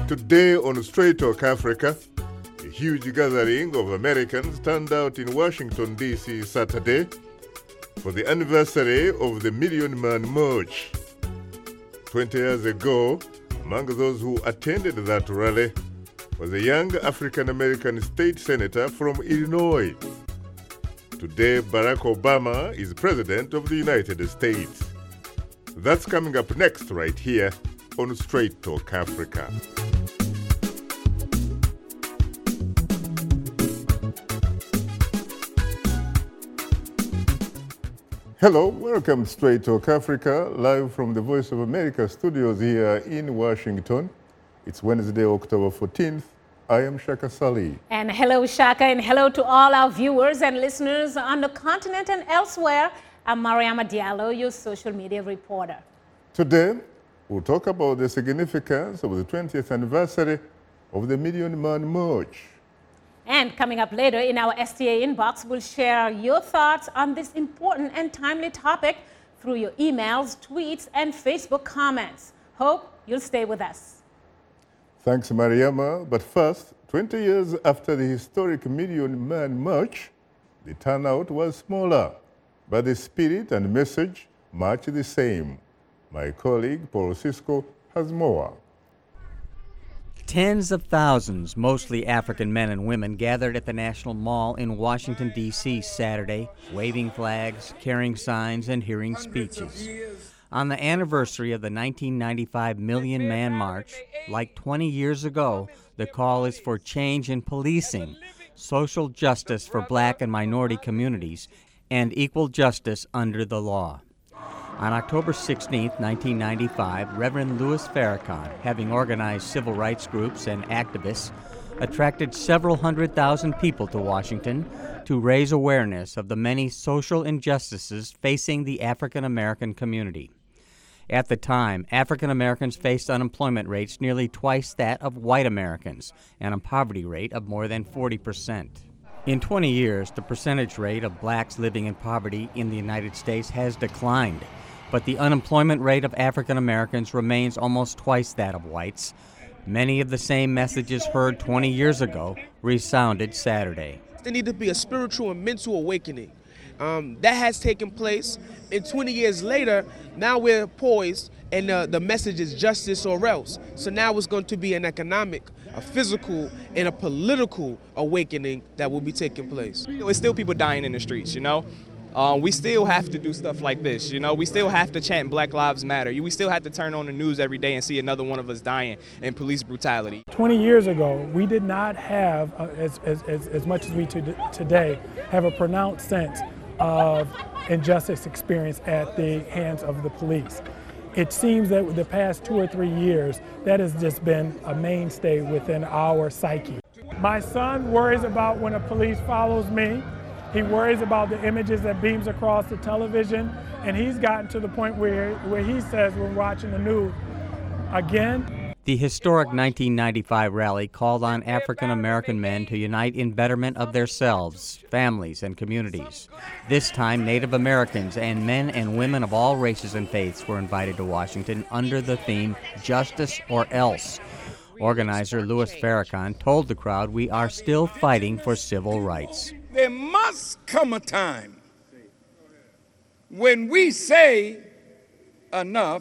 Today on Straight Talk Africa, a huge gathering of Americans turned out in Washington, D.C. Saturday for the anniversary of the Million Man March. 20 years ago, among those who attended that rally was a young African-American state senator from Illinois. Today, Barack Obama is President of the United States. That's coming up next right here on Straight Talk Africa. Hello, welcome to Straight Talk Africa, live from the Voice of America studios here in Washington. It's Wednesday, October 14th. I am Shaka Sali. And hello, Shaka, and hello to all our viewers and listeners on the continent and elsewhere. I'm Mariama Diallo, your social media reporter. Today, we'll talk about the significance of the 20th anniversary of the Million Man March. And coming up later in our STA inbox, we'll share your thoughts on this important and timely topic through your emails, tweets, and Facebook comments. Hope you'll stay with us. Thanks, Mariama. But first, 20 years after the historic Million Man March, the turnout was smaller, but the spirit and message much the same. My colleague, Paul Cisco, has more. Tens of thousands, mostly African men and women, gathered at the National Mall in Washington, D.C. Saturday, waving flags, carrying signs, and hearing speeches. On the anniversary of the 1995 Million Man March, like 20 years ago, the call is for change in policing, social justice for black and minority communities, and equal justice under the law. On October 16, 1995, Reverend Louis Farrakhan, having organized civil rights groups and activists, attracted several 100,000 people to Washington to raise awareness of the many social injustices facing the African American community. At the time, African Americans faced unemployment rates nearly twice that of white Americans and a poverty rate of more than 40%. In 20 years, the percentage rate of blacks living in poverty in the United States has declined, but the unemployment rate of African Americans remains almost twice that of whites. Many of the same messages heard 20 years ago resounded Saturday. There needs to be a spiritual and mental awakening. That has taken place, and 20 years later, now we're poised, and the message is justice or else. So now it's going to be an economic, a physical, and a political awakening that will be taking place. There's still people dying in the streets, you know? We still have to do stuff like this, you know? We still have to chant Black Lives Matter. We still have to turn on the news every day and see another one of us dying in police brutality. 20 years ago, we did not have, as much as we today, have a pronounced sense of injustice experienced at the hands of the police. It seems that with the past 2 or 3 years, that has just been a mainstay within our psyche. My son worries about when a police follows me. He worries about the images that beams across the television, and he's gotten to the point where he says when watching the news, again. The historic 1995 rally called on African American men to unite in betterment of themselves, families, and communities. This time, Native Americans and men and women of all races and faiths were invited to Washington under the theme Justice or Else. Organizer Louis Farrakhan told the crowd, "We are still fighting for civil rights." There must come a time when we say enough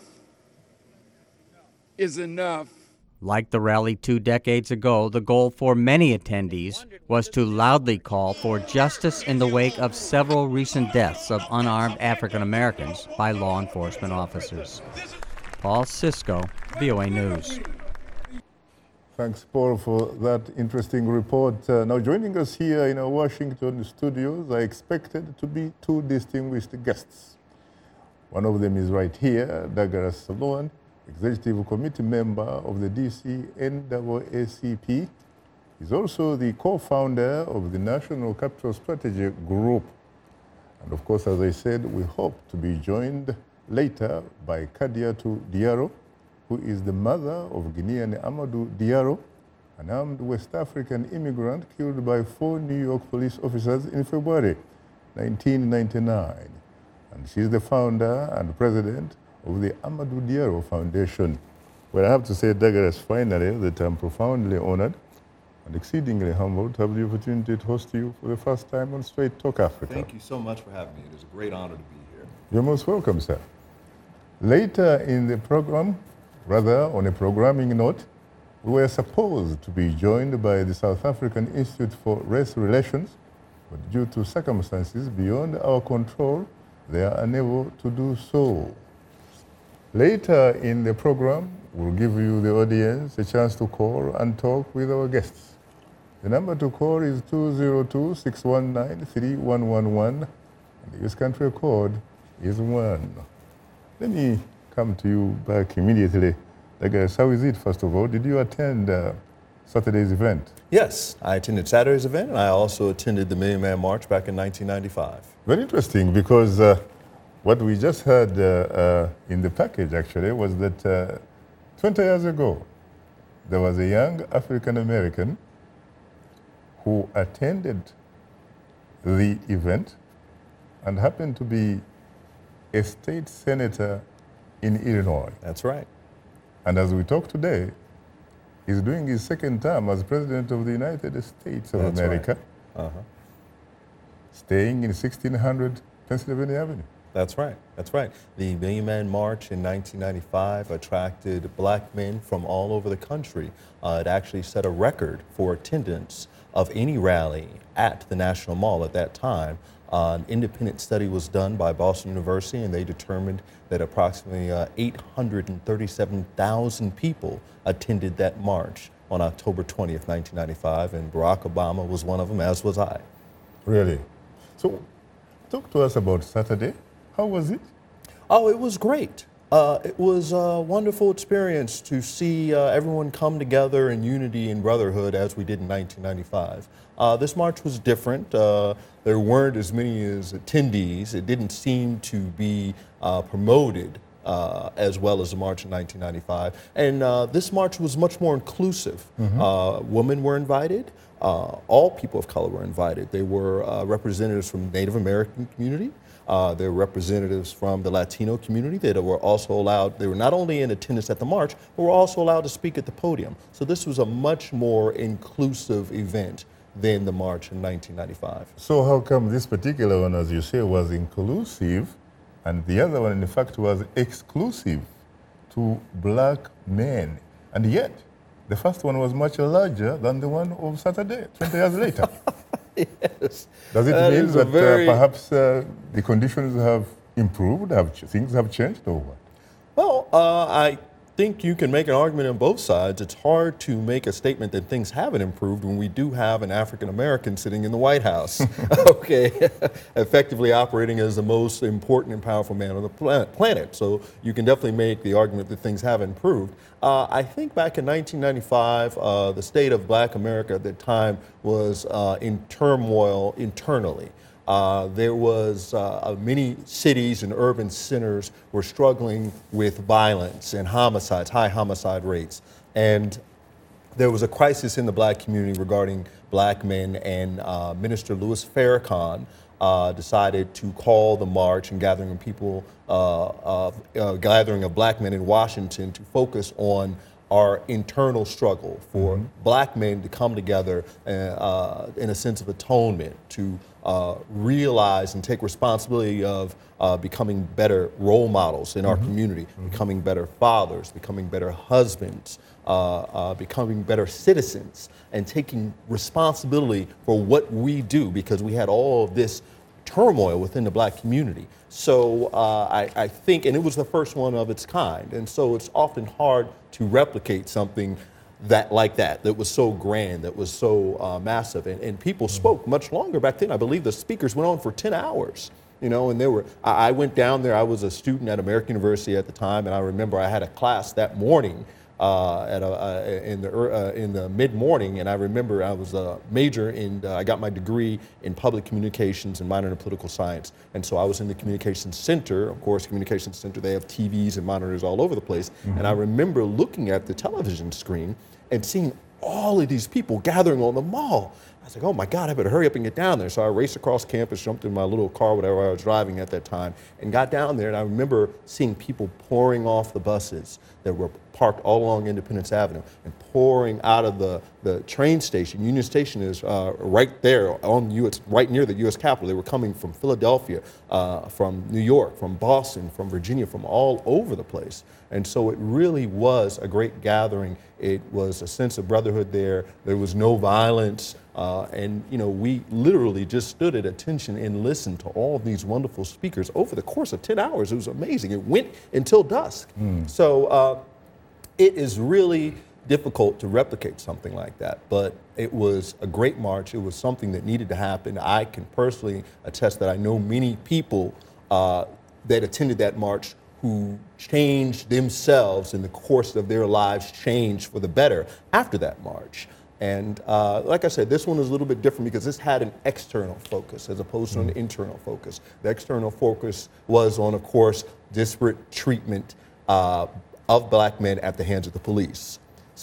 is enough. Like the rally 2 decades ago, the goal for many attendees was to loudly call for justice in the wake of several recent deaths of unarmed African Americans by law enforcement officers. Paul Cisco, VOA News. Thanks, Paul, for that interesting report. Now, joining us here in our Washington studios are expected to be 2 distinguished guests. One of them is right here, Douglas Sloan, Executive Committee member of the DC NAACP. He's also the co-founder of the National Capital Strategy Group. And of course, as I said, we hope to be joined later by Kadiatou Diarra, who is the mother of Guinean Amadou Diarra, an armed West African immigrant killed by 4 New York police officers in February 1999. And she's the founder and president of the Amadou Diarra Foundation. Well, I have to say, Douglas, finally, that I'm profoundly honored and exceedingly humbled to have the opportunity to host you for the first time on Straight Talk Africa. Thank you so much for having me. It is a great honor to be here. You're most welcome, sir. Later in the program, rather on a programming note, we were supposed to be joined by the South African Institute for Race Relations, but due to circumstances beyond our control, they are unable to do so. Later in the program, we'll give you, the audience, a chance to call and talk with our guests. The number to call is 202-619-3111, and the US country code is 1. Let me come to you back immediately. Douglas, how is it, first of all? Did you attend Saturday's event? Yes, I attended Saturday's event, and I also attended the Million Man March back in 1995. Very interesting, because what we just heard in the package, actually, was that 20 years ago, there was a young African-American who attended the event and happened to be a state senator in Illinois. That's right. And as we talk today, he's doing his second term as President of the United States of That's America, right. staying in 1600 Pennsylvania Avenue. That's right. That's right. The Million Man March in 1995 attracted black men from all over the country. It actually set a record for attendance of any rally at the National Mall at that time. An independent study was done by Boston University, and they determined that approximately 837,000 people attended that march on October 20th, 1995, and Barack Obama was one of them, as was I. Really? So talk to us about Saturday. How was it? Oh, it was great. It was a wonderful experience to see everyone come together in unity and brotherhood as we did in 1995. This march was different. There weren't as many as attendees. It didn't seem to be promoted as well as the march in 1995. And this march was much more inclusive. Women were invited. All people of color were invited. They were representatives from Native American community. There were representatives from the Latino community that were also allowed. They were not only in attendance at the march, but were also allowed to speak at the podium. So this was a much more inclusive event than the march in 1995. So how come this particular one, as you say, was inclusive, and the other one, in fact, was exclusive to black men? And yet, the first one was much larger than the one of Saturday, 20 years later. Yes. Does it mean that perhaps the conditions have improved, things have changed, or what? Well, I think you can make an argument on both sides. It's hard to make a statement that things haven't improved when we do have an African American sitting in the White House, okay, effectively operating as the most important and powerful man on the planet. So you can definitely make the argument that things have improved. I think back in 1995, the state of black America at that time was in turmoil internally. There was many cities and urban centers were struggling with violence and homicides, high homicide rates. And there was a crisis in the black community regarding black men, and Minister Louis Farrakhan decided to call the march and gathering of people, gathering of black men in Washington to focus on our internal struggle for black men to come together in a sense of atonement, to realize and take responsibility of becoming better role models in our community, becoming better fathers, becoming better husbands, becoming better citizens, and taking responsibility for what we do, because we had all of this turmoil within the black community. So I think, and it was the first one of its kind, and so it's often hard to replicate something like that was so grand, that was so massive, and people spoke much longer back then. I believe the speakers went on for 10 hours, you know, and I went down there. I was a student at American University at the time, and I remember I had a class that morning in the mid-morning, and I remember I was a major in, I got my degree in public communications and minor in political science, and so I was in the communications center. Of course, communications center, they have TVs and monitors all over the place, and I remember looking at the television screen and seeing all of these people gathering on the mall. I was like, oh my God, I better hurry up and get down there. So I raced across campus, jumped in my little car, whatever I was driving at that time, and got down there. And I remember seeing people pouring off the buses that were parked all along Independence Avenue and pouring out of the train station. Union Station is right there right near the U.S. Capitol. They were coming from Philadelphia, from New York, from Boston, from Virginia, from all over the place. And so it really was a great gathering. It was a sense of brotherhood there. There was no violence. And we literally just stood at attention and listened to all of these wonderful speakers over the course of 10 hours. It was amazing. It went until dusk. So it is really difficult to replicate something like that, but it was a great march. It was something that needed to happen. I can personally attest that I know many people that attended that march who changed themselves in the course of their lives, changed for the better after that march. And like I said, this one is a little bit different because this had an external focus as opposed to an internal focus. The external focus was on, of course, disparate treatment of black men at the hands of the police.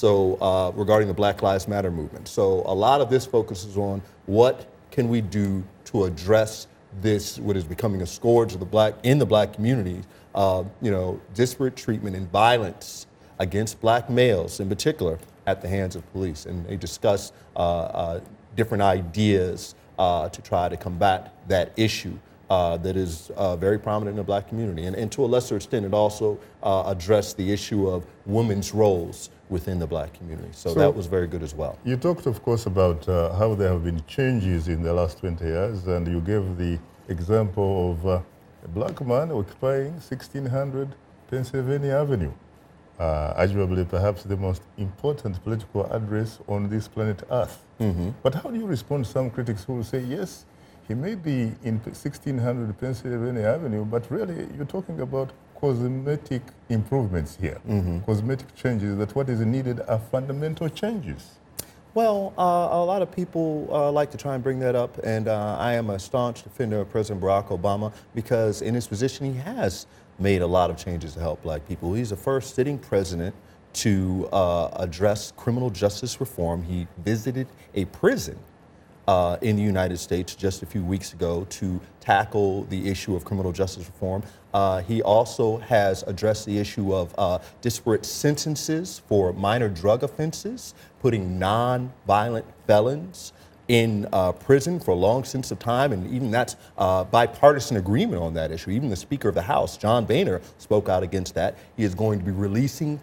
So regarding the Black Lives Matter movement. So a lot of this focuses on what can we do to address this, what is becoming a scourge of the black community, disparate treatment and violence against black males in particular at the hands of police. And they discuss different ideas to try to combat that issue that is very prominent in the black community. And to a lesser extent, it also addressed the issue of women's roles within the black community. So that was very good as well. You talked, of course, about how there have been changes in the last 20 years, and you gave the example of a black man occupying 1600 Pennsylvania Avenue, arguably perhaps the most important political address on this planet Earth. But how do you respond to some critics who will say, yes, he may be in 1600 Pennsylvania Avenue, but really you're talking about cosmetic improvements here, cosmetic changes, that what is needed are fundamental changes. Well, a lot of people like to try and bring that up, and I am a staunch defender of President Barack Obama because in his position he has made a lot of changes to help black people. He's the first sitting president to address criminal justice reform. He visited a prison in the United States just a few weeks ago to tackle the issue of criminal justice reform. He also has addressed the issue of disparate sentences for minor drug offenses, putting non-violent felons in prison for a long stints of time, and even that's bipartisan agreement on that issue. Even the Speaker of the House, John Boehner, spoke out against that. He is going to be releasing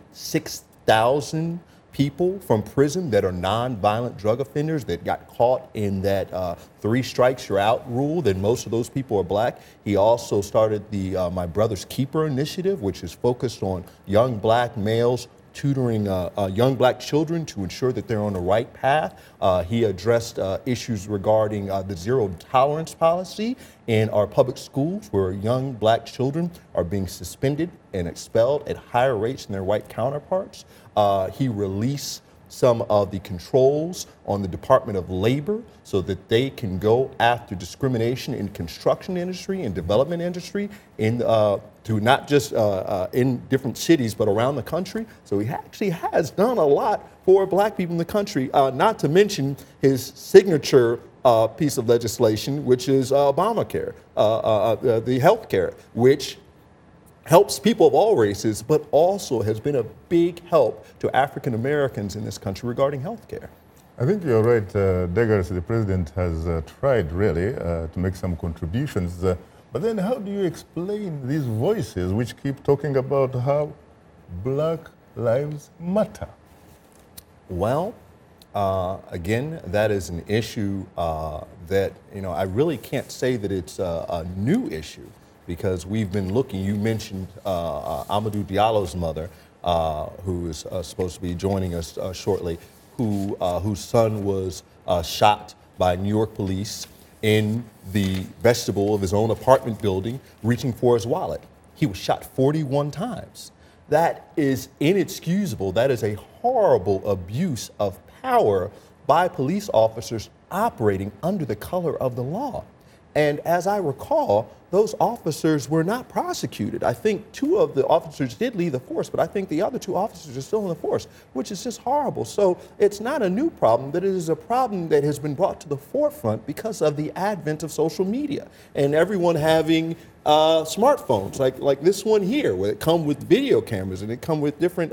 6,000 people from prison that are non-violent drug offenders that got caught in that 3 strikes you're out rule. Then most of those people are black. He also started the My Brother's Keeper initiative, which is focused on young black males tutoring young black children to ensure that they're on the right path. He addressed issues regarding the zero tolerance policy in our public schools, where young black children are being suspended and expelled at higher rates than their white counterparts. He released some of the controls on the Department of Labor so that they can go after discrimination in construction industry and development industry to not just in different cities but around the country. So he actually has done a lot for black people in the country, not to mention his signature piece of legislation, which is Obamacare, the health care, which helps people of all races, but also has been a big help to African Americans in this country regarding health care. I think you're right, Deggars. The president has tried really to make some contributions. But then how do you explain these voices which keep talking about how Black Lives Matter? Well, again, that is an issue that, I really can't say that it's a new issue, because we've been looking. You mentioned Amadou Diallo's mother, who is supposed to be joining us shortly, whose son was shot by New York police in the vestibule of his own apartment building, reaching for his wallet. He was shot 41 times. That is inexcusable. That is a horrible abuse of power by police officers operating under the color of the law. And as I recall, those officers were not prosecuted. I think 2 of the officers did leave the force, but I think the other 2 officers are still in the force, which is just horrible. So it's not a new problem, but it is a problem that has been brought to the forefront because of the advent of social media and everyone having smartphones like this one here, where it come with video cameras and it come with different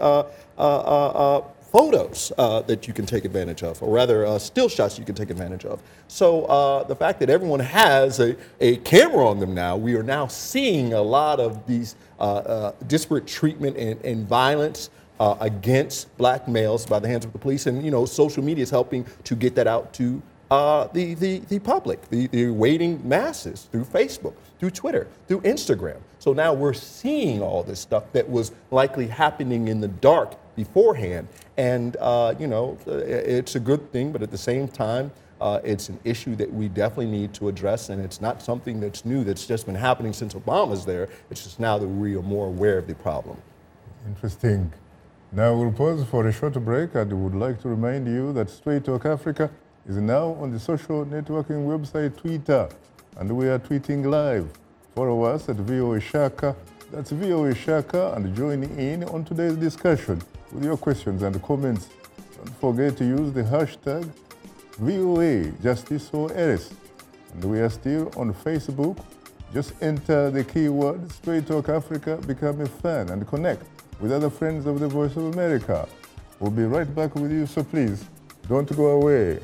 photos that you can take advantage of, or rather still shots you can take advantage of. So the fact that everyone has a camera on them now, we are now seeing a lot of these disparate treatment and violence against black males by the hands of the police. And, you know, social media is helping to get that out to the public, the waiting masses, through Facebook, through Twitter, through Instagram. So now we're seeing all this stuff that was likely happening in the dark beforehand. And, you know, it's a good thing, but at the same time, it's an issue that we definitely need to address, and it's not something that's new, that's just been happening since Obama's there. It's just now that we are more aware of the problem. Interesting. Now we'll pause for a short break, and would like to remind you that Straight Talk Africa is now on the social networking website Twitter, and we are tweeting live. Follow us at VOA Shaka, that's VOA Shaka, and join in on today's discussion with your questions and comments. Don't forget to use the hashtag VOA Justice or Else. And we are still on Facebook. Just enter the keyword Straight Talk Africa, become a fan, and connect with other friends of the Voice of America. We'll be right back with you, so please don't go away.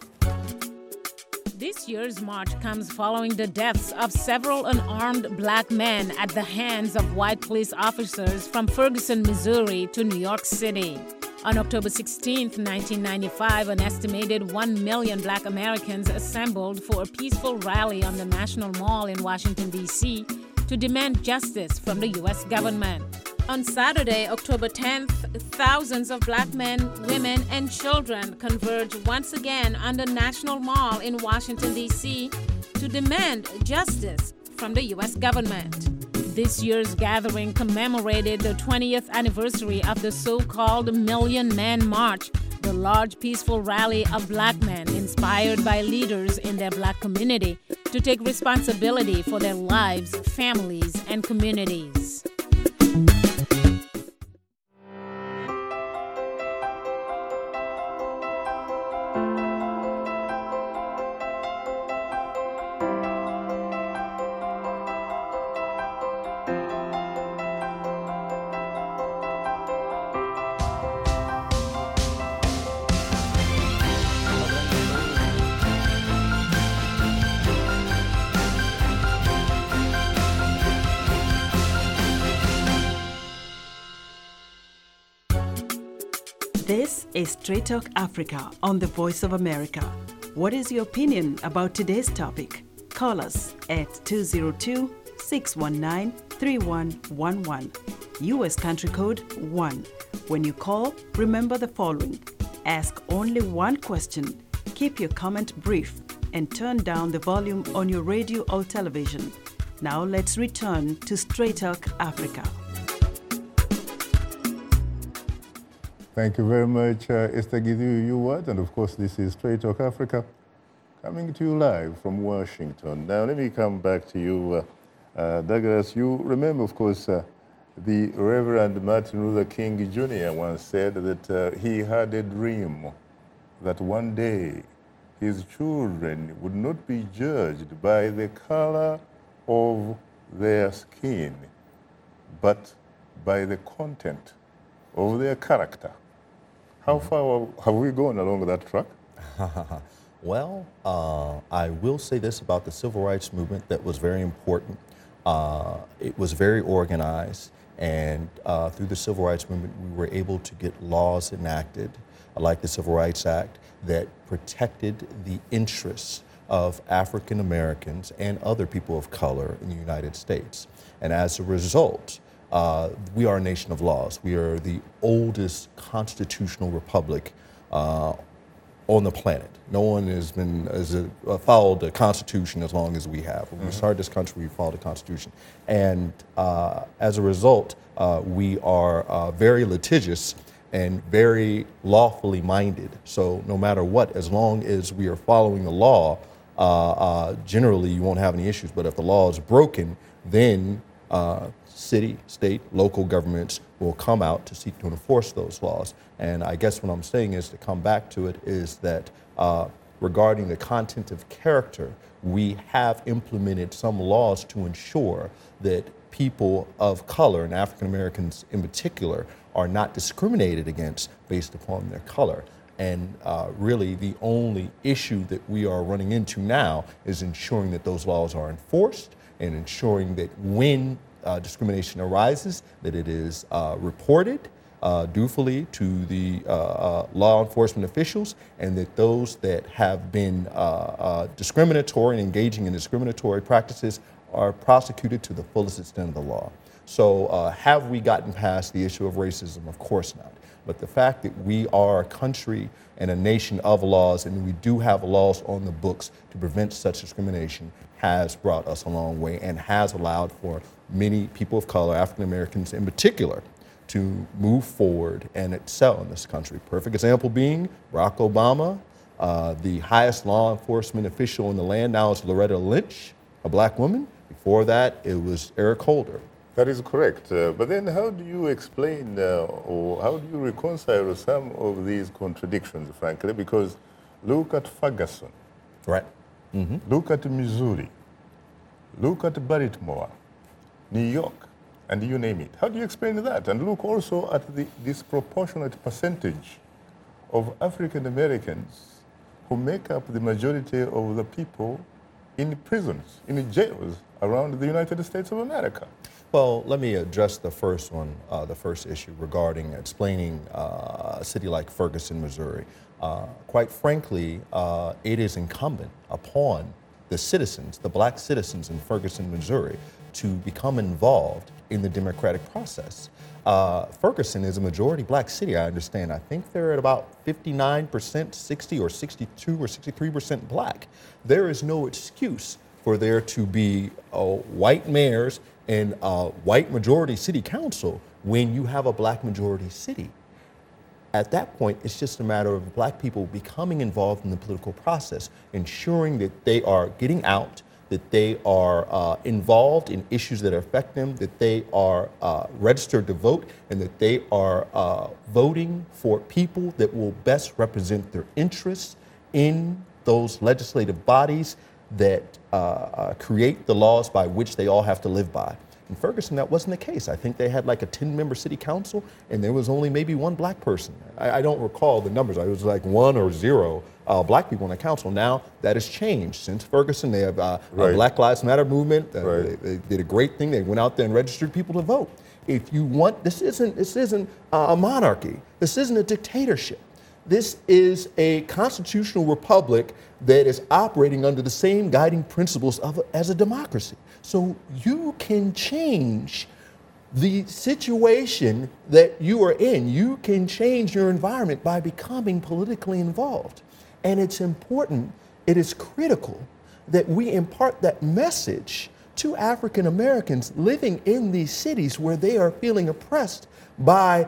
This year's march comes following the deaths of several unarmed black men at the hands of white police officers from Ferguson, Missouri to New York City. On October 16, 1995, an estimated 1 million black Americans assembled for a peaceful rally on the National Mall in Washington, D.C. to demand justice from the U.S. government. On Saturday, October 10th, thousands of black men, women, and children converged once again on the National Mall in Washington, D.C. to demand justice from the U.S. government. This year's gathering commemorated the 20th anniversary of the so-called Million Man March, the large peaceful rally of black men inspired by leaders in their black community to take responsibility for their lives, families, and communities. This is Straight Talk Africa on the Voice of America. What is your opinion about today's topic? Call us at 202-619-3111. U.S. country code 1. When you call, remember the following. Ask only one question, keep your comment brief, and turn down the volume on your radio or television. Now let's return to Straight Talk Africa. Thank you very much, Esther Githu-Ewart, and of course this is Straight Talk Africa, coming to you live from Washington. Now let me come back to you, Douglas. You remember, of course, the Reverend Martin Luther King Jr. once said that he had a dream that one day his children would not be judged by the color of their skin, but by the content of their character. How far have we gone along that track? Well, I will say this about the civil rights movement that was very important. It was very organized, and through the civil rights movement, we were able to get laws enacted, like the Civil Rights Act, that protected the interests of African Americans and other people of color in the United States. And as a result, we are a nation of laws. We are the oldest constitutional republic on the planet. No one has followed the Constitution as long as we have. When we started this country, we followed the Constitution. And as a result, we are very litigious and very lawfully minded. So no matter what, as long as we are following the law, generally you won't have any issues. But if the law is broken, then city, state, local governments will come out to seek to enforce those laws. And I guess what I'm saying is, to come back to it, is that regarding the content of character, we have implemented some laws to ensure that people of color, and African Americans in particular, are not discriminated against based upon their color. And really the only issue that we are running into now is ensuring that those laws are enforced, and ensuring that when discrimination arises, that it is reported dutifully to the law enforcement officials, and that those that have been discriminatory and engaging in discriminatory practices are prosecuted to the fullest extent of the law. So have we gotten past the issue of racism? Of course not. But the fact that we are a country and a nation of laws, and we do have laws on the books to prevent such discrimination, has brought us a long way, and has allowed for many people of color, African Americans in particular, to move forward and excel in this country. Perfect example being Barack Obama. The highest law enforcement official in the land now is Loretta Lynch, a black woman. Before that, it was Eric Holder. That is correct. But then how do you explain or how do you reconcile some of these contradictions, frankly? Because look at Ferguson. Right. Look at Missouri. Look at Baltimore, New York, and you name it. How do you explain that? And look also at the disproportionate percentage of African Americans who make up the majority of the people in prisons, in jails around the United States of America. Well, let me address the first one, the first issue regarding explaining a city like Ferguson, Missouri. Quite frankly, it is incumbent upon the citizens, the black citizens in Ferguson, Missouri, to become involved in the democratic process. Ferguson is a majority black city, I understand. I think they're at about 59%, 60 or 62 or 63% black. There is no excuse for there to be white mayors and white majority city council when you have a black majority city. At that point, it's just a matter of black people becoming involved in the political process, ensuring that they are getting out, that they are involved in issues that affect them, that they are registered to vote, and that they are voting for people that will best represent their interests in those legislative bodies that create the laws by which they all have to live by. In Ferguson, that wasn't the case. I think they had like a 10-member city council, and there was only maybe one black person. I don't recall the numbers. It was like 1 or 0 black people on the council. Now that has changed. Since Ferguson, they have a Black Lives Matter movement. They did a great thing. They went out there and registered people to vote. If you want, this isn't a monarchy. This isn't a dictatorship. This is a constitutional republic that is operating under the same guiding principles as a democracy. So you can change the situation that you are in. You can change your environment by becoming politically involved. And it's important, it is critical that we impart that message to African Americans living in these cities where they are feeling oppressed by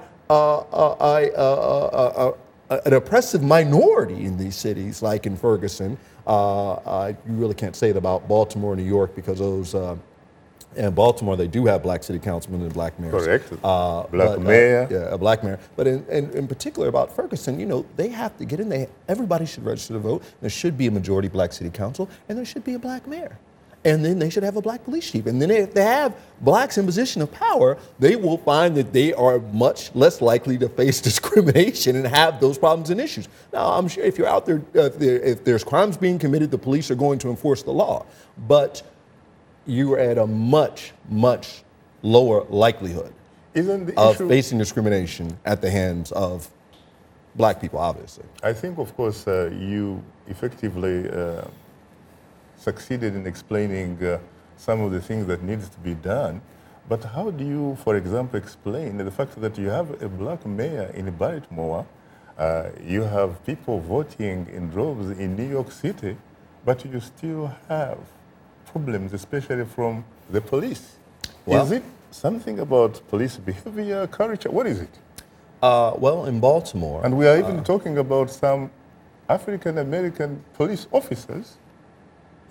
an oppressive minority in these cities, like in Ferguson. You really can't say it about Baltimore, New York, because those, in Baltimore, they do have black city councilmen and black mayors. Correct. Black mayor. Yeah, a black mayor. But in particular about Ferguson, you know, they have to get in. Everybody should register to vote. There should be a majority black city council, and there should be a black mayor. And then they should have a black police chief. And then if they have blacks in position of power, they will find that they are much less likely to face discrimination and have those problems and issues. Now, I'm sure if you're out there, if there's crimes being committed, the police are going to enforce the law. But you are at a much, much lower likelihood of facing discrimination at the hands of black people, obviously. I think, of course, you effectively succeeded in explaining some of the things that needs to be done. But how do you, for example, explain the fact that you have a black mayor in Baltimore, you have people voting in droves in New York City, but you still have problems, especially from the police? Well, is it something about police behavior, culture? What is it? Well, in Baltimore. And we are even talking about some African-American police officers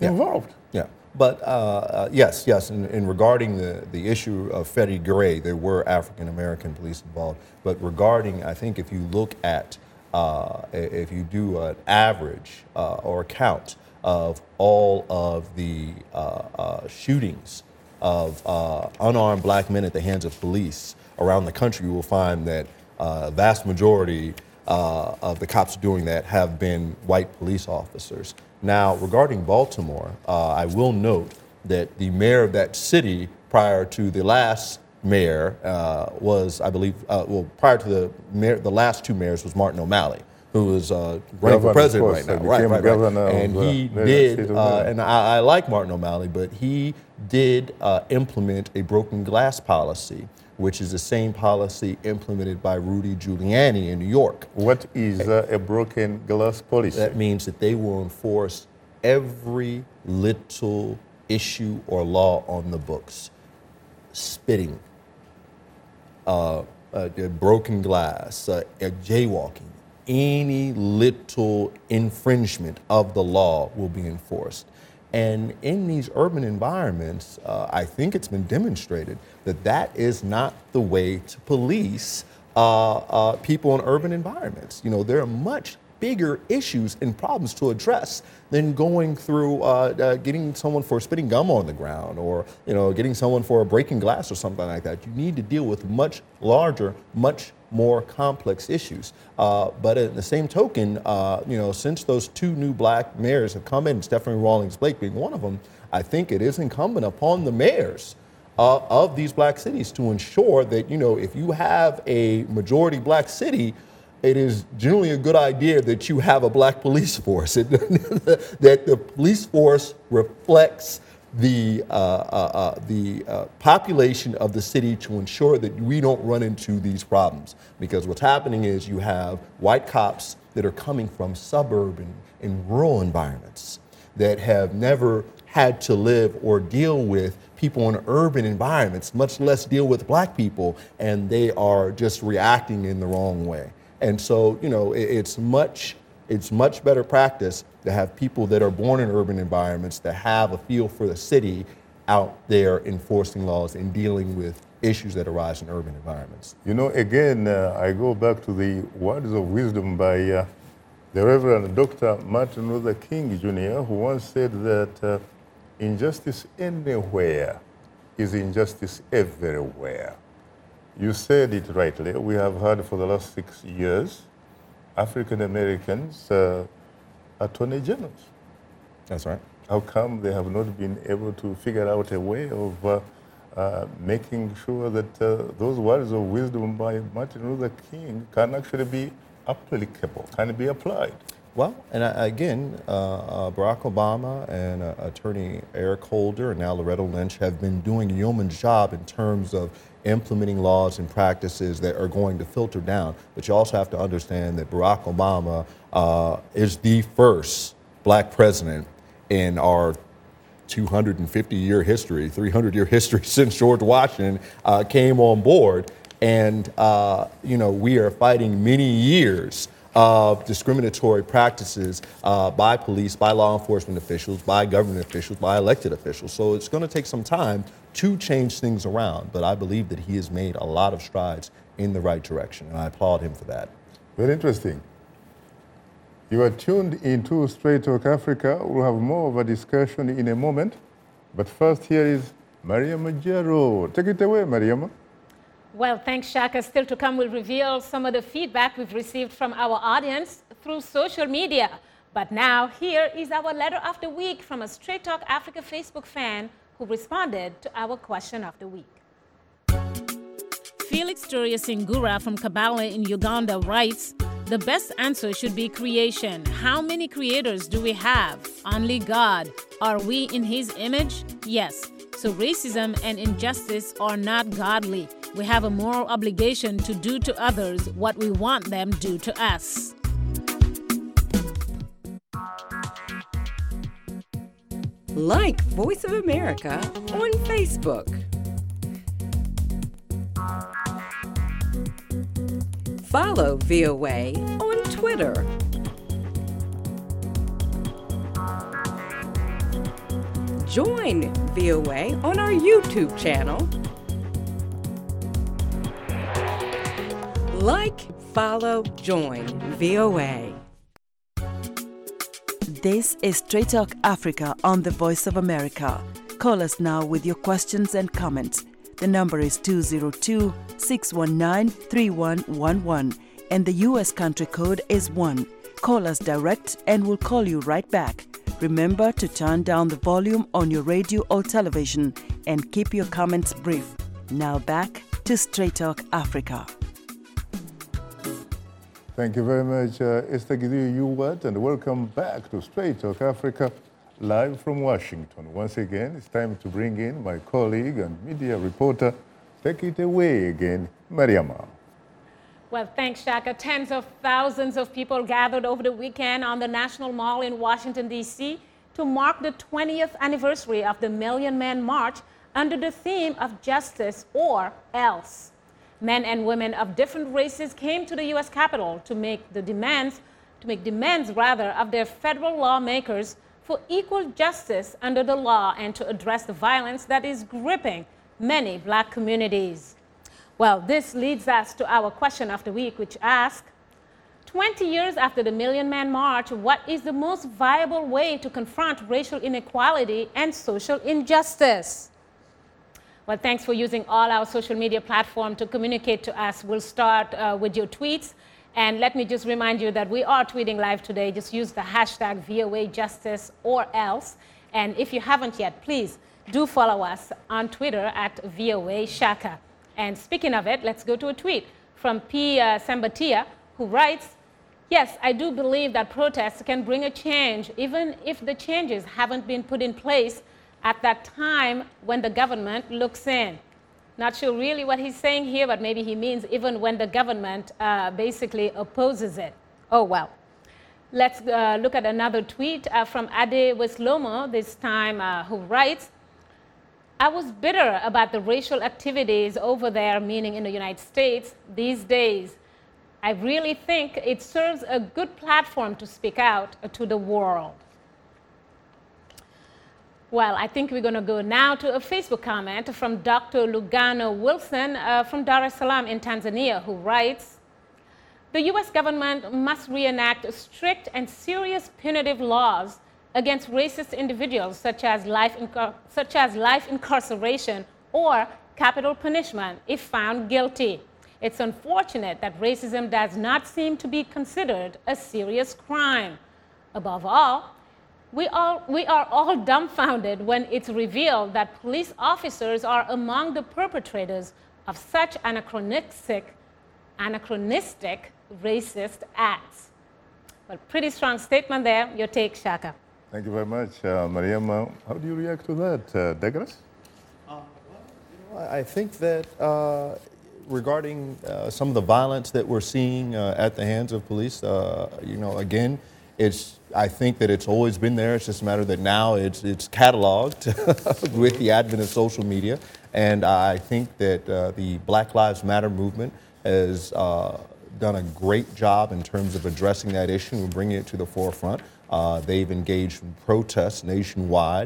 involved. Yeah. But yes, and regarding the issue of Freddie Gray, there were African American police involved. But regarding, I think if you look at, if you do an average or a count of all of the shootings of unarmed black men at the hands of police around the country, you will find that vast majority of the cops doing that have been white police officers. Now, regarding Baltimore, I will note that the mayor of that city prior to the last mayor was, I believe, prior to the mayor, the last two mayors was Martin O'Malley, who was running for president right now. Right. And he did, and I like Martin O'Malley, but he did implement a broken glass policy, which is the same policy implemented by Rudy Giuliani in New York. What is a broken glass policy? That means that they will enforce every little issue or law on the books. Spitting, broken glass, jaywalking, any little infringement of the law will be enforced. And in these urban environments, I think it's been demonstrated that that is not the way to police people in urban environments. You know, there are much bigger issues and problems to address than going through getting someone for spitting gum on the ground, or getting someone for breaking glass or something like that. You need to deal with much larger, much more complex issues. But at the same token, since those two new black mayors have come in, Stephanie Rawlings Blake being one of them, I think it is incumbent upon the mayors of these black cities to ensure that, if you have a majority black city, it is generally a good idea that you have a black police force, that the police force reflects the population of the city to ensure that we don't run into these problems. Because what's happening is you have white cops that are coming from suburban and rural environments that have never had to live or deal with people in urban environments, much less deal with black people, and they are just reacting in the wrong way. And so, it's much better practice to have people that are born in urban environments that have a feel for the city out there enforcing laws and dealing with issues that arise in urban environments. Again, I go back to the words of wisdom by the Reverend Dr. Martin Luther King Jr., who once said that injustice anywhere is injustice everywhere. You said it rightly. We have had for the last 6 years African Americans attorney generals. That's right. How come they have not been able to figure out a way of making sure that those words of wisdom by Martin Luther King can actually be applicable, can be applied? Well, and again, Barack Obama and Attorney Eric Holder and now Loretta Lynch have been doing a yeoman's job in terms of implementing laws and practices that are going to filter down. But you also have to understand that Barack Obama is the first black president in our 250-year history, 300-year history since George Washington came on board. And, we are fighting many years of discriminatory practices by police, by law enforcement officials, by government officials, by elected officials. So it's going to take some time to change things around, but I believe that he has made a lot of strides in the right direction, and I applaud him for that. Very interesting. You are tuned into Straight Talk Africa. We'll have more of a discussion in a moment, but first here is Mariama Jaro. Take it away, Mariama. Well, thanks, Shaka. Still to come, we'll reveal some of the feedback we've received from our audience through social media. But now, here is our letter of the week from a Straight Talk Africa Facebook fan who responded to our question of the week. Felix Turia Singura from Kabale in Uganda writes, the best answer should be creation. How many creators do we have? Only God. Are we in his image? Yes. So racism and injustice are not godly. We have a moral obligation to do to others what we want them do to us. Like Voice of America on Facebook. Follow VOA on Twitter. Join VOA on our YouTube channel. Like, follow, join VOA. This is Straight Talk Africa on the Voice of America. Call us now with your questions and comments. The number is 202-619-3111 and the U.S. country code is 1. Call us direct and we'll call you right back. Remember to turn down the volume on your radio or television and keep your comments brief. Now back to Straight Talk Africa. Thank you very much, Esther Gidhu-Ewart, and welcome back to Straight Talk Africa, live from Washington. Once again, it's time to bring in my colleague and media reporter. Take it away again, Mariama. Well, thanks, Shaka. Tens of thousands of people gathered over the weekend on the National Mall in Washington, D.C. to mark the 20th anniversary of the Million Man March under the theme of justice or else. Men and women of different races came to the U.S. Capitol to make demands of their federal lawmakers for equal justice under the law and to address the violence that is gripping many black communities. Well, this leads us to our question of the week, which asks, 20 years after the Million Man March, what is the most viable way to confront racial inequality and social injustice? Well, thanks for using all our social media platforms to communicate to us. We'll start with your tweets. And let me just remind you that we are tweeting live today. Just use the hashtag VOA Justice or else. And if you haven't yet, please do follow us on Twitter at VOA Shaka. And speaking of it, let's go to a tweet from P. Sambatia, who writes, yes, I do believe that protests can bring a change, even if the changes haven't been put in place at that time when the government looks in. Not sure really what he's saying here, but maybe he means even when the government basically opposes it. Oh, well. Let's look at another tweet from Ade Weslomo, this time, who writes, I was bitter about the racial activities over there, meaning in the United States, these days. I really think it serves a good platform to speak out to the world. Well, I think we're going to go now to a Facebook comment from Dr. Lugano Wilson from Dar es Salaam in Tanzania, who writes, the U.S. government must reenact strict and serious punitive laws against racist individuals such as life incarceration or capital punishment if found guilty. It's unfortunate that racism does not seem to be considered a serious crime. Above all, we are all dumbfounded when it's revealed that police officers are among the perpetrators of such anachronistic racist acts. Well, pretty strong statement there. Your take, Shaka. Thank you very much, Mariama. How do you react to that, Douglas? I think that regarding some of the violence that we're seeing at the hands of police, again, I think that it's always been there. It's just a matter that now it's cataloged with the advent of social media. And I think that the Black Lives Matter movement has done a great job in terms of addressing that issue and bringing it to the forefront. They've engaged in protests nationwide.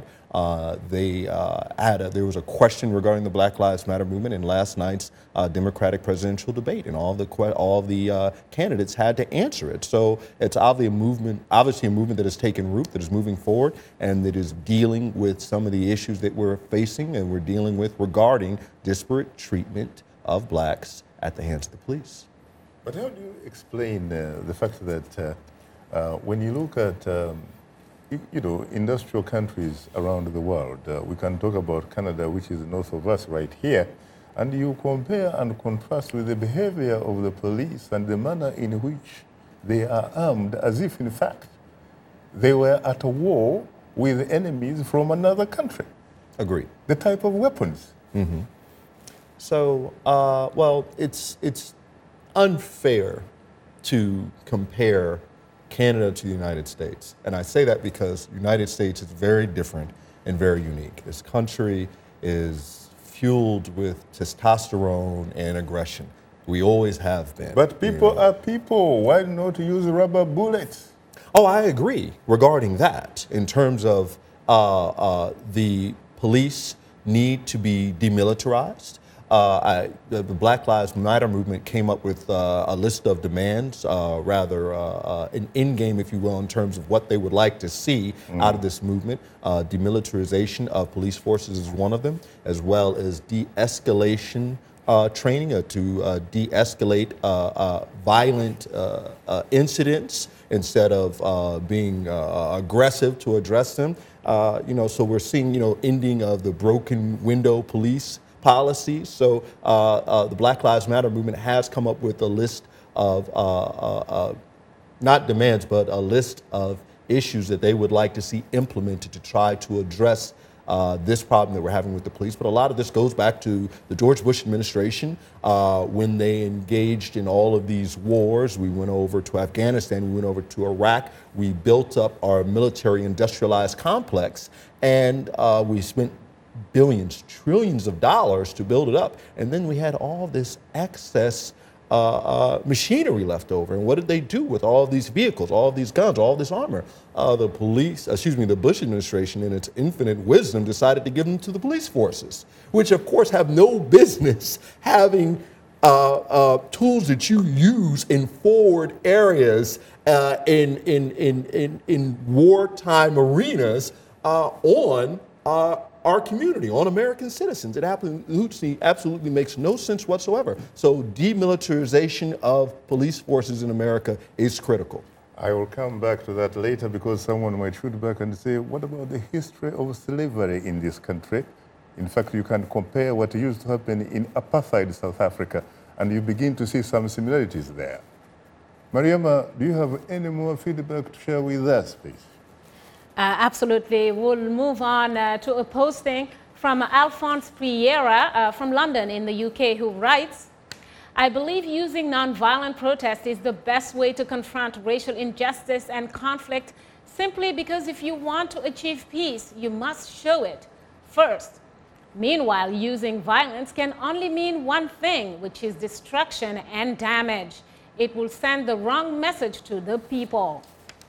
There was a question regarding the Black Lives Matter movement in last night's Democratic presidential debate, and all the candidates had to answer it. So it's obviously a movement that has taken root, that is moving forward, and that is dealing with some of the issues that we're facing and we're dealing with regarding disparate treatment of blacks at the hands of the police. But how do you explain the fact that when you look at industrial countries around the world, we can talk about Canada, which is north of us right here, and you compare and contrast with the behavior of the police and the manner in which they are armed, as if in fact they were at a war with enemies from another country. Agreed. The type of weapons. Mm-hmm. So, it's unfair to compare Canada to the United States. And I say that because the United States is very different and very unique. This country is fueled with testosterone and aggression. We always have been. But people are people. Why not use rubber bullets? Oh, I agree regarding that in terms of the police need to be demilitarized. The Black Lives Matter movement came up with a list of demands, an end game, if you will, in terms of what they would like to see out of this movement. Demilitarization of police forces is one of them, as well as de-escalation training to de-escalate violent incidents instead of being aggressive to address them. So we're seeing, ending of the broken window police policies. So the Black Lives Matter movement has come up with a list of, not demands, but a list of issues that they would like to see implemented to try to address this problem that we're having with the police. But a lot of this goes back to the George Bush administration when they engaged in all of these wars. We went over to Afghanistan, we went over to Iraq, we built up our military industrialized complex, and we spent billions, trillions of dollars to build it up. And then we had all this excess machinery left over. And what did they do with all of these vehicles, all of these guns, all this armor? The Bush administration, in its infinite wisdom, decided to give them to the police forces, which of course have no business having tools that you use in forward areas in wartime arenas on our community, on American citizens. It absolutely makes no sense whatsoever. So demilitarization of police forces in America is critical. I will come back to that later because someone might shoot back and say, what about the history of slavery in this country? In fact, you can compare what used to happen in apartheid South Africa, and you begin to see some similarities there. Mariama, do you have any more feedback to share with us, please? Absolutely. We'll move on to a posting from Alphonse Priera from London in the UK, who writes, I believe using nonviolent protest is the best way to confront racial injustice and conflict, simply because if you want to achieve peace, you must show it first. Meanwhile, using violence can only mean one thing, which is destruction and damage. It will send the wrong message to the people.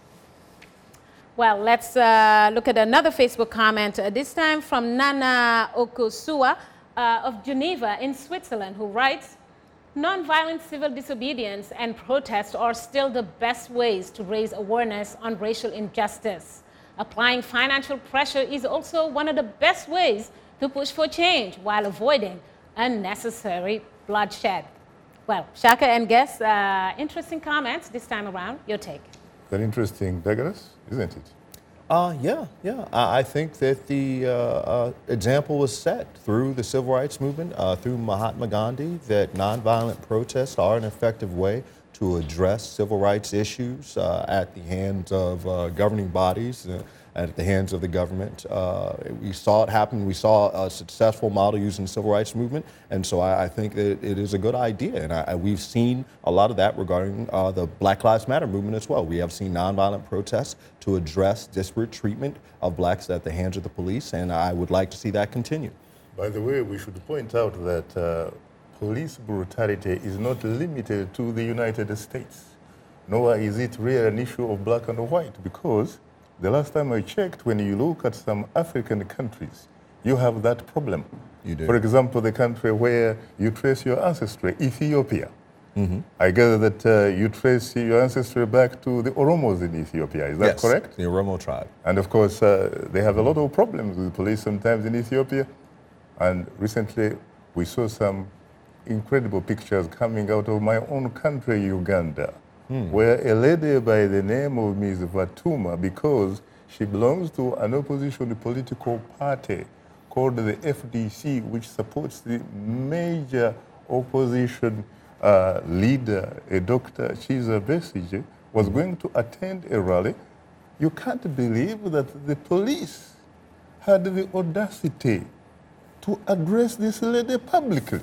Well, let's look at another Facebook comment, this time from Nana Okosua of Geneva in Switzerland, who writes, nonviolent civil disobedience and protest are still the best ways to raise awareness on racial injustice. Applying financial pressure is also one of the best ways to push for change while avoiding unnecessary bloodshed. Well, Shaka and Guess, interesting comments this time around. Your take. Very interesting, Douglas, isn't it? Yeah. I think that the example was set through the civil rights movement, through Mahatma Gandhi, that nonviolent protests are an effective way to address civil rights issues at the hands of governing bodies, at the hands of the government. We saw it happen. We saw a successful model using the civil rights movement, and so I think that it is a good idea. And we've seen a lot of that regarding the Black Lives Matter movement as well. We have seen nonviolent protests to address disparate treatment of blacks at the hands of the police, and I would like to see that continue. By the way, we should point out that police brutality is not limited to the United States, nor is it really an issue of black and white, because the last time I checked, when you look at some African countries, you have that problem. You do. For example, the country where you trace your ancestry, Ethiopia. Mm-hmm. I gather that you trace your ancestry back to the Oromos in Ethiopia. Is that correct? The Oromo tribe. And of course, they have a lot of problems with police sometimes in Ethiopia. And recently, we saw some incredible pictures coming out of my own country, Uganda, where a lady by the name of Ms. Fatuma, because she belongs to an opposition political party called the FDC, which supports the major opposition leader, Dr. Chiza Besigye, was going to attend a rally. You can't believe that the police had the audacity to address this lady publicly,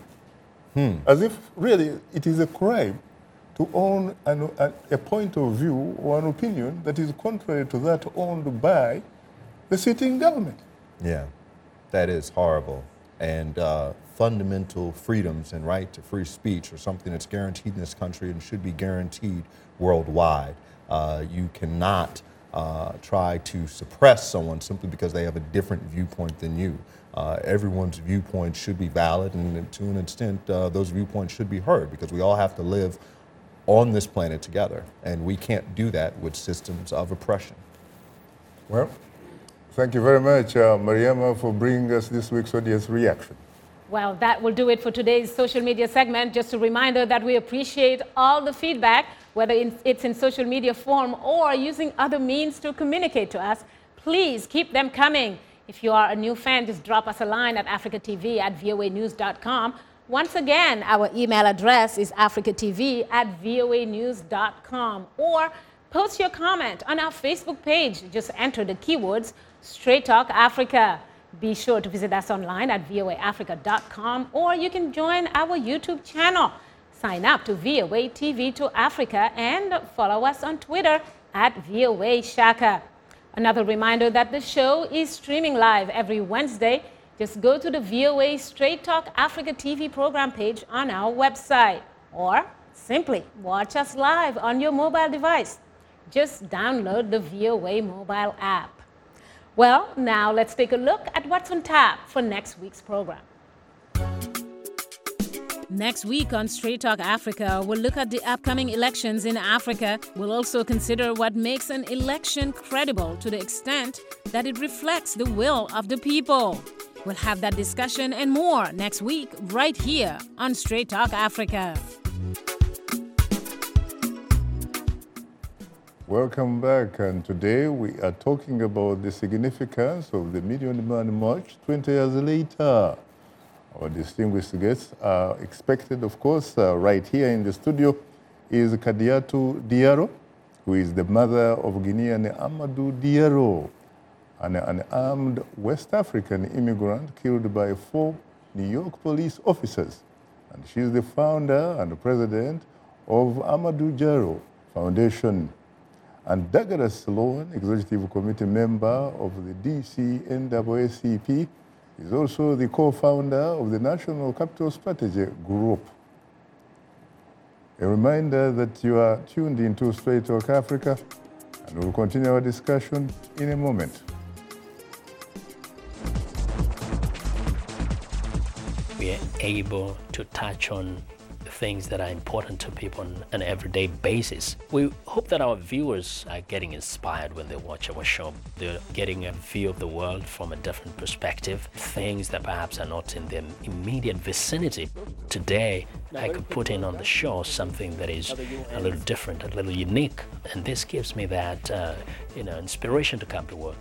as if really it is a crime to own a point of view or an opinion that is contrary to that owned by the sitting government. Yeah, that is horrible. And fundamental freedoms and right to free speech are something that's guaranteed in this country and should be guaranteed worldwide. You cannot try to suppress someone simply because they have a different viewpoint than you. Everyone's viewpoint should be valid, and to an extent, those viewpoints should be heard, because we all have to live on this planet together, and we can't do that with systems of oppression. Well, thank you very much, Mariama, for bringing us this week's audience reaction. Well, that will do it for today's social media segment. Just a reminder that we appreciate all the feedback, whether it's in social media form or using other means to communicate to us. Please keep them coming. If you are a new fan, just drop us a line at africatv@voanews.com. Once again, our email address is africatv@voanews.com, or post your comment on our Facebook page. Just enter the keywords Straight Talk Africa. Be sure to visit us online at voaafrica.com, or you can join our YouTube channel. Sign up to VOA TV to Africa and follow us on Twitter at VOA Shaka. Another reminder that the show is streaming live every Wednesday. Just go to the VOA Straight Talk Africa TV program page on our website, or simply watch us live on your mobile device. Just download the VOA mobile app. Well, now let's take a look at what's on tap for next week's program. Next week on Straight Talk Africa, we'll look at the upcoming elections in Africa. We'll also consider what makes an election credible to the extent that it reflects the will of the people. We'll have that discussion and more next week right here on Straight Talk Africa. Welcome back, and today we are talking about the significance of the Million Demand March 20 years later. Our distinguished guests are expected, of course, right here in the studio is Kadiatou Diarra, who is the mother of Guinean Amadou Diarra, an armed West African immigrant killed by 4 New York police officers. And she's the founder and president of Amadou Diarra Foundation. And Douglas Sloan, executive committee member of the DC NAACP, is also the co-founder of the National Capital Strategy Group. A reminder that you are tuned into Straight Talk Africa, and we'll continue our discussion in a moment. We are able to touch on things that are important to people on an everyday basis. We hope that our viewers are getting inspired when they watch our show. They're getting a view of the world from a different perspective, things that perhaps are not in their immediate vicinity. Today, I could put in on the show something that is a little different, a little unique, and this gives me that inspiration to come to work.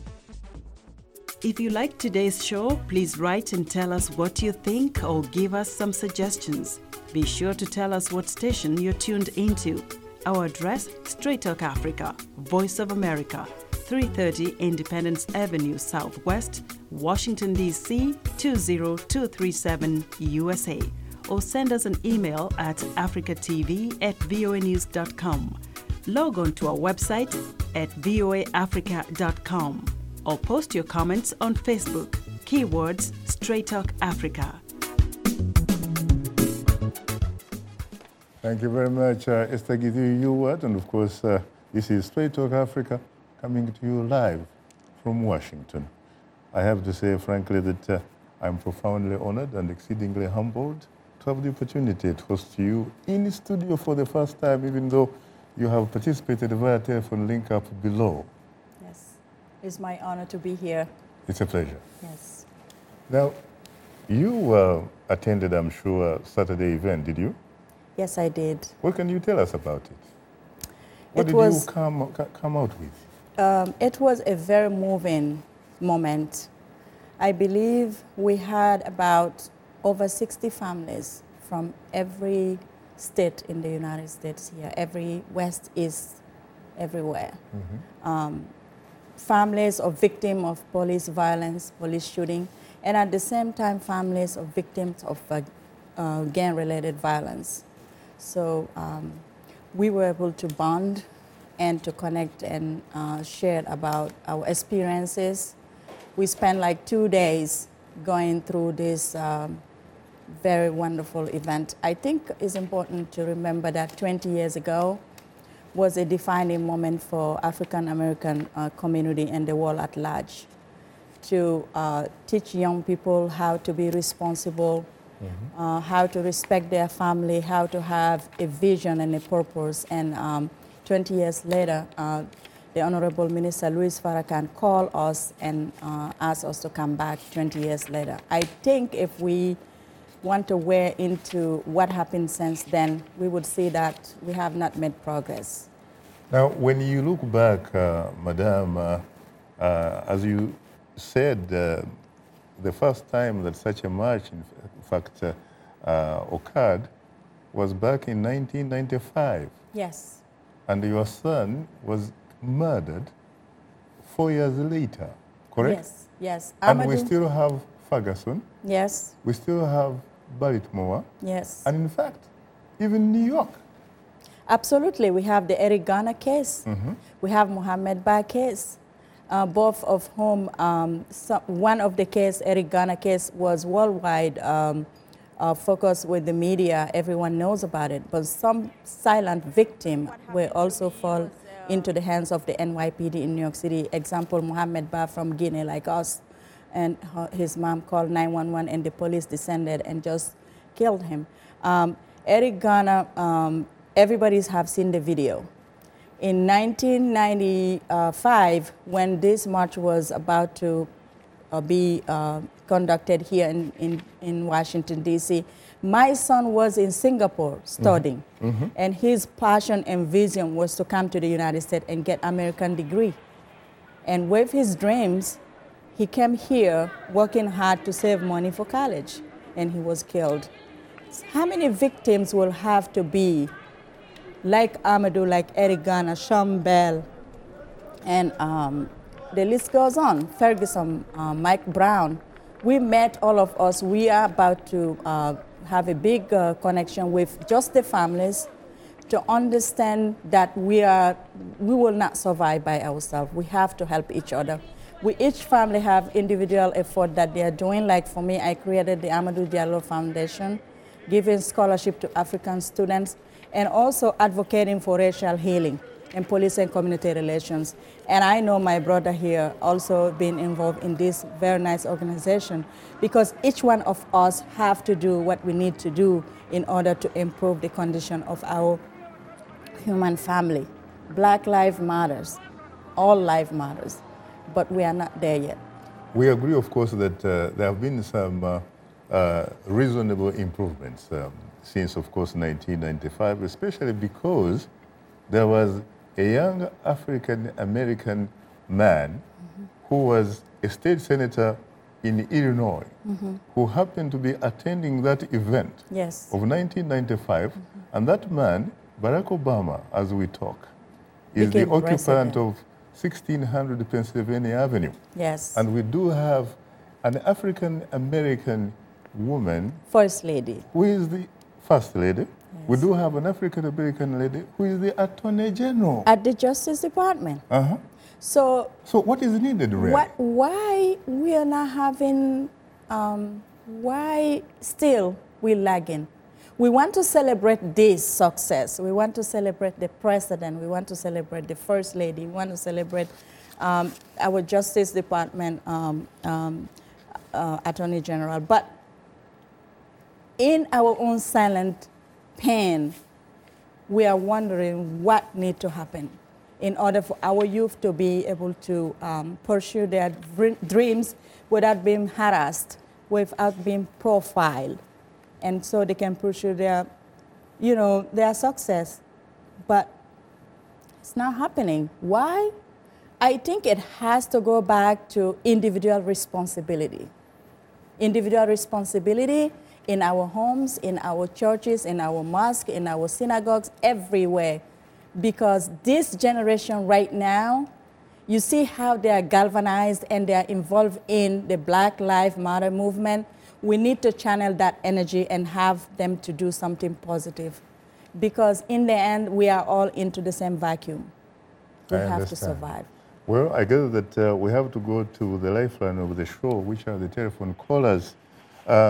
If you like today's show, please write and tell us what you think or give us some suggestions. Be sure to tell us what station you're tuned into. Our address, Straight Talk Africa, Voice of America, 330 Independence Avenue Southwest, Washington, D.C. 20237, USA. Or send us an email at africatv@voanews.com. Log on to our website at voaafrica.com. Or post your comments on Facebook. Keywords Straight Talk Africa. Thank you very much, Esther Githu-Ewart. And of course, this is Straight Talk Africa coming to you live from Washington. I have to say, frankly, that I'm profoundly honored and exceedingly humbled to have the opportunity to host you in the studio for the first time, even though you have participated via telephone link up below. It's my honor to be here. It's a pleasure. Yes. Now, you attended, I'm sure, Saturday event, did you? Yes, I did. What can you tell us about it? What did you come out with? It was a very moving moment. I believe we had about over 60 families from every state in the United States here, every west, east, everywhere. Mm-hmm. Families of victims of police violence, police shooting, and at the same time, families of victims of gang-related violence. So we were able to bond and to connect and share about our experiences. We spent like 2 days going through this very wonderful event. I think it's important to remember that 20 years ago, was a defining moment for African American community and the world at large, to teach young people how to be responsible, how to respect their family, how to have a vision and a purpose. And 20 years later, the Honorable Minister Louis Farrakhan called us and asked us to come back 20 years later. I think if we want to wear into what happened since then, we would see that we have not made progress. Now, when you look back, Madam, as you said, the first time that such a march, in fact, occurred was back in 1995. Yes. And your son was murdered 4 years later, correct? Yes, yes. And we still have Ferguson. Yes. We still have Baltimore. Yes. And in fact, even New York. Absolutely. We have the Eric Garner case. We have Mohammed Ba case, both of whom, one of the case, Eric Garner case, was worldwide focused with the media. Everyone knows about it. But some silent victims will also fall into the hands of the NYPD in New York City. Example, Mohammed Ba from Guinea, like us, and his mom called 911 and the police descended and just killed him. Eric Garner, everybody's have seen the video. In 1995, when this march was about to be conducted here in Washington, D.C., my son was in Singapore studying, and his passion and vision was to come to the United States and get American degree. And with his dreams, he came here working hard to save money for college, and he was killed. How many victims will have to be like Amadou, like Eric Garner, Sean Bell, and the list goes on, Ferguson, Mike Brown. We met, all of us. We are about to have a big connection with just the families to understand that we will not survive by ourselves. We have to help each other. We each family have individual effort that they are doing. Like for me, I created the Amadou Diallo Foundation, giving scholarship to African students, and also advocating for racial healing in police and community relations. And I know my brother here also been involved in this very nice organization, because each one of us have to do what we need to do in order to improve the condition of our human family. Black life matters, all life matters, but we are not there yet. We agree, of course, that there have been some reasonable improvements since, of course, 1995, especially because there was a young African-American man who was a state senator in Illinois, who happened to be attending that event of 1995. And that man, Barack Obama, as we talk, is the occupant of 1600 Pennsylvania Avenue. Yes. And we do have an African-American woman. First lady. Who is the First Lady. Yes. We do have an African-American lady who is the Attorney General. At the Justice Department. So what is needed, really? Why we are not having, why still we're lagging? We want to celebrate this success. We want to celebrate the president. We want to celebrate the First Lady. We want to celebrate our Justice Department Attorney General. But in our own silent pain, we are wondering what needs to happen in order for our youth to be able to pursue their dreams without being harassed, without being profiled, and so they can pursue their, their success. But it's not happening. Why? I think it has to go back to individual responsibility. Individual responsibility in our homes, in our churches, in our mosques, in our synagogues, everywhere. Because this generation right now, you see how they are galvanized and they are involved in the Black Lives Matter movement. We need to channel that energy and have them to do something positive. Because in the end, we are all into the same vacuum. We have to survive. Well, I guess that we have to go to the lifeline of the show, which are the telephone callers.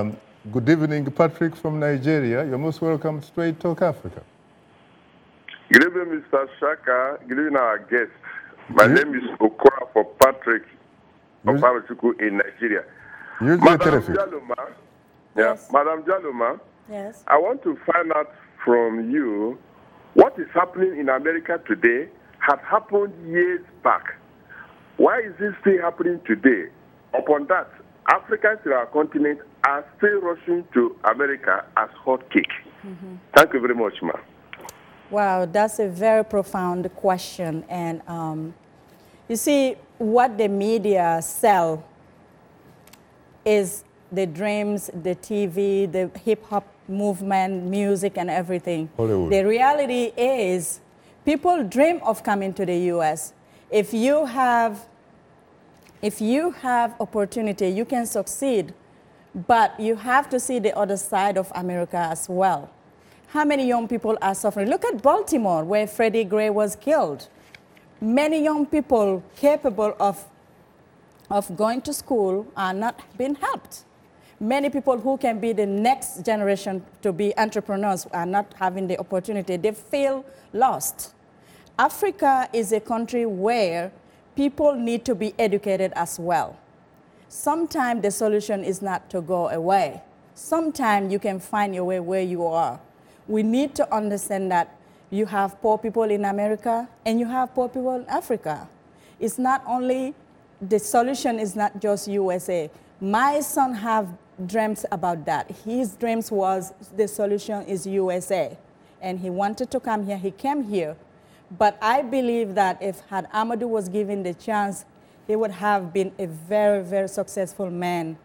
Good evening, Patrick from Nigeria. You're most welcome to Straight Talk Africa. Good evening, Mr. Shaka. Good evening, our guest. My name is Okora for Patrick Oparachuku in Nigeria. Madam Jaloma, Yes. Madam Jaloma, Yes. I want to find out from you what is happening in America today had happened years back. Why is this still happening today? Upon that, Africans in our continent are still rushing to America as hot cake. Thank you very much, ma'am. Wow, that's a very profound question. And you see, what the media sell is the dreams, the TV, the hip-hop movement, music, and everything. Hollywood. The reality is people dream of coming to the U.S. If you have opportunity, you can succeed, but you have to see the other side of America as well. How many young people are suffering? Look at Baltimore, where Freddie Gray was killed. Many young people capable of going to school are not being helped. Many people who can be the next generation to be entrepreneurs are not having the opportunity. They feel lost. Africa is a country where people need to be educated as well. Sometimes the solution is not to go away. Sometimes you can find your way where you are. We need to understand that you have poor people in America and you have poor people in Africa. It's not only, the solution is not just USA. My son have dreams about that. His dreams was the solution is USA. And he wanted to come here, he came here. But I believe that if had Amadou was given the chance, he would have been a very, very successful man.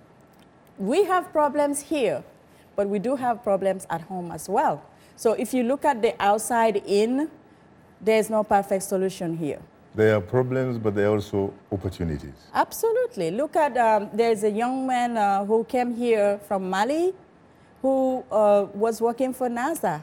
We have problems here, but we do have problems at home as well. So if you look at the outside in, there's no perfect solution here. There are problems, but there are also opportunities. Absolutely. Look at, there's a young man who came here from Mali who was working for NASA.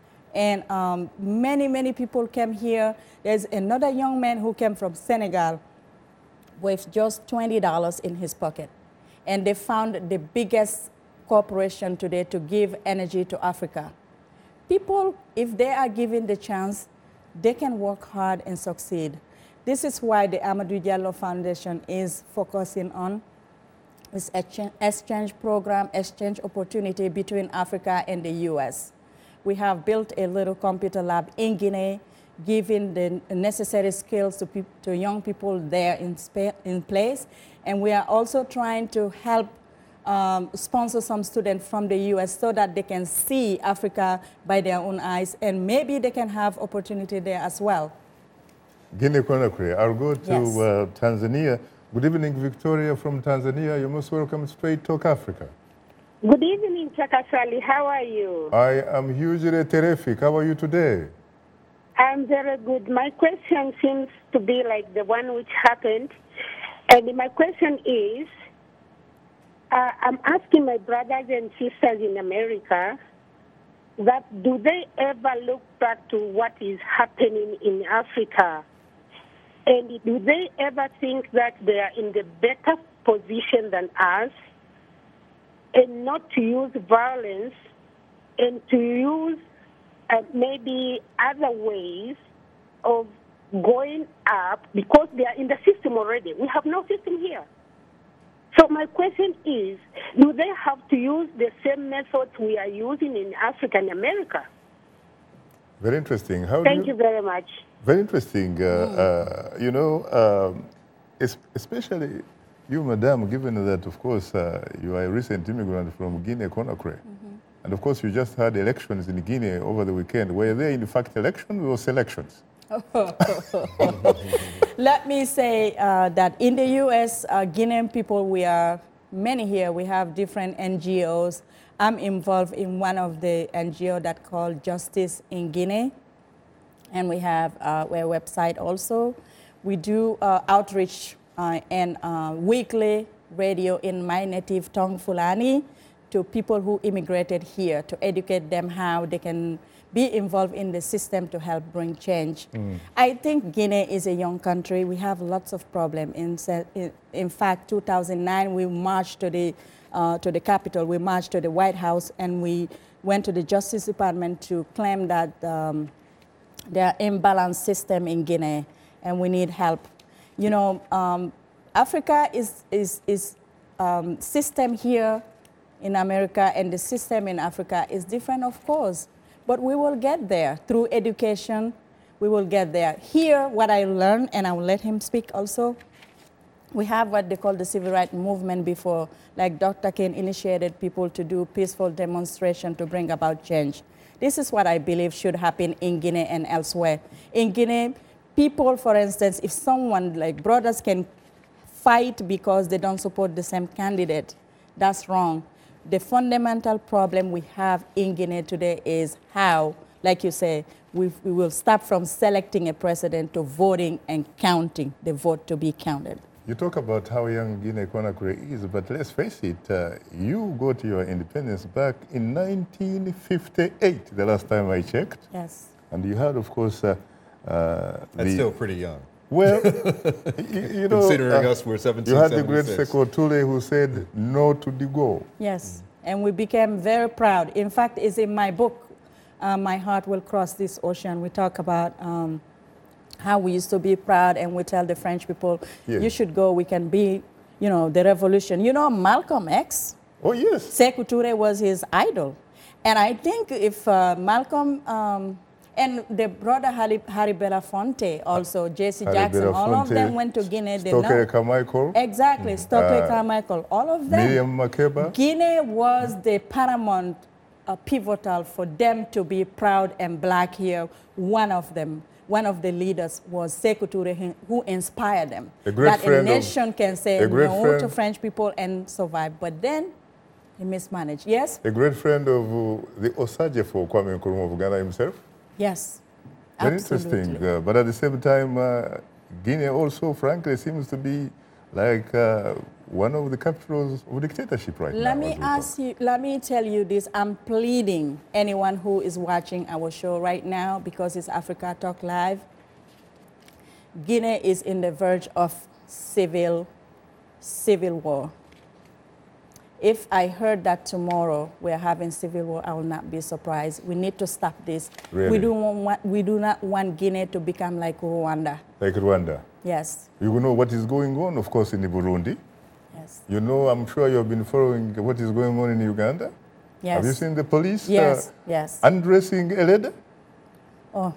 And many, many people came here. There's another young man who came from Senegal with just $20 in his pocket. And they found the biggest corporation today to give energy to Africa. People, if they are given the chance, they can work hard and succeed. This is why the Amadou Diallo Foundation is focusing on this exchange program, exchange opportunity between Africa and the US. We have built a little computer lab in Guinea, giving the necessary skills to young people there in place. And we are also trying to help sponsor some students from the US so that they can see Africa by their own eyes, and maybe they can have opportunity there as well. Guinea-Conakry. I'll go to Tanzania. Good evening, Victoria from Tanzania. You're most welcome to Straight Talk Africa. Good evening, Chakaswali. How are you? I am hugely terrific. How are you today? I'm very good. My question seems to be like the one which happened. And my question is, I'm asking my brothers and sisters in America that do they ever look back to what is happening in Africa? And do they ever think that they are in the better position than us, and not to use violence and to use maybe other ways of going up, because they are in the system already? We have no system here. So my question is, do they have to use the same methods we are using in Africa and America? Very interesting. Thank you very much. Very interesting. You know, especially you, madam, given that, of course, you are a recent immigrant from Guinea-Conakry. And, of course, you just had elections in Guinea over the weekend. Were they, in fact, elections or selections? Let me say that in the U.S., Guinean people, we are many here. We have different NGOs. I'm involved in one of the NGO that called Justice in Guinea. And we have our website also. We do outreach and weekly radio in my native tongue, Fulani, to people who immigrated here, to educate them how they can be involved in the system to help bring change. I think Guinea is a young country. We have lots of problems. In fact, 2009, we marched to the Capitol. We marched to the White House, and we went to the Justice Department to claim that There are imbalanced system in Guinea, and we need help. You know, Africa is system here in America, and the system in Africa is different, of course. But we will get there through education. We will get there. Here, what I learned, and I will let him speak also, we have what they call the civil rights movement before, like Dr. King initiated people to do peaceful demonstration to bring about change. This is what I believe should happen in Guinea and elsewhere. In Guinea, people, for instance, if someone, like brothers can fight because they don't support the same candidate, that's wrong. The fundamental problem we have in Guinea today is how, like you say, we will start from selecting a president to voting and counting the vote to be counted. You talk about how young Guinea-Conakry is, but let's face it, you got your independence back in 1958, the last time I checked. Yes. And you had, of course, That's still pretty young. Well, you know, considering us were 1776. You had the great Sekou Touré who said no to de Gaulle. Yes, and we became very proud. In fact, it's in my book, My Heart Will Cross This Ocean. We talk about how we used to be proud, and we tell the French people, yes, you should go, we can be, you know, the revolution. You know, Malcolm X? Oh, yes. Sekou Touré was his idol. And I think if Malcolm, and the brother Harry Belafonte also, J.C. Jackson, all of them went to Guinea. Stokely Carmichael. Exactly, Stokely Carmichael, all of them. Miriam Makeba. Guinea was the paramount, pivotal for them to be proud and black here. One of them, one of the leaders was Sekou Touré, who inspired them. That a nation can say no to French people and survive. But then he mismanaged. Yes? A great friend of the Osajefo, Kwame Nkrumah of Ghana himself. Yes, very absolutely. interesting. But at the same time, Guinea also, frankly, seems to be like one of the capitals of dictatorship right now. Let me tell you this. I'm pleading anyone who is watching our show right now, because it's Africa Talk Live. Guinea is in the verge of civil war. If I heard that tomorrow we're having civil war, I will not be surprised. We need to stop this. Really? We do not want Guinea to become like Rwanda. Like Rwanda? Yes. You know what is going on, of course, in Burundi. Yes. You know, I'm sure you've been following what is going on in Uganda. Yes. Have you seen the police yes. undressing a lady? Oh.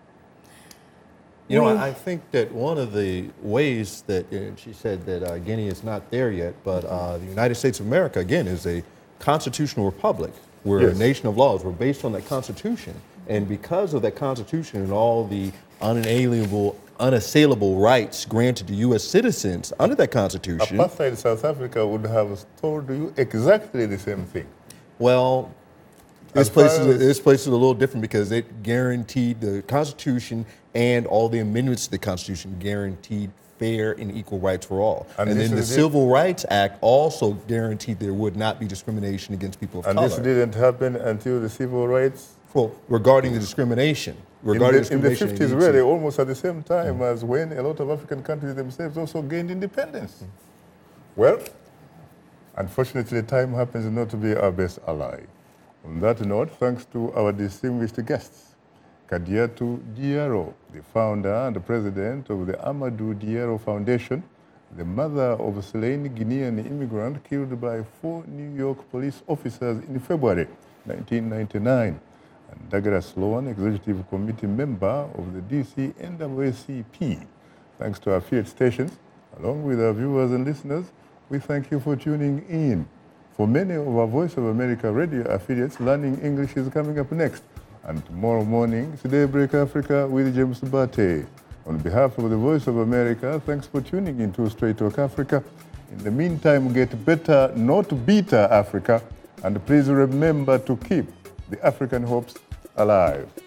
You know, I think that one of the ways that, she said that Guinea is not there yet, but the United States of America, again, is a constitutional republic. We're a nation of laws. We're based on that Constitution. And because of that Constitution and all the unassailable rights granted to U.S. citizens under that Constitution. Apartheid South Africa would have told you exactly the same thing. Well, this place is a little different because it guaranteed the Constitution and all the amendments to the Constitution guaranteed fair and equal rights for all. And then the Civil Rights Act also guaranteed there would not be discrimination against people of color. And this didn't happen until the Civil Rights? Well, regarding the discrimination. In the 50s, really, almost at the same time as when a lot of African countries themselves also gained independence. Well, unfortunately, time happens not to be our best ally. On that note, thanks to our distinguished guests, Kadiatou Diarra, the founder and the president of the Amadou Diarra Foundation, the mother of a slain Guinean immigrant killed by 4 New York police officers in February 1999, and Douglas Sloan, executive committee member of the DC NAACP. Thanks to our affiliate stations, along with our viewers and listeners, we thank you for tuning in. For many of our Voice of America radio affiliates, Learning English is coming up next. And tomorrow morning, it's Daybreak Africa with James Bate. On behalf of the Voice of America, thanks for tuning in to Straight Talk Africa. In the meantime, get better, not bitter Africa. And please remember to keep the African hopes alive.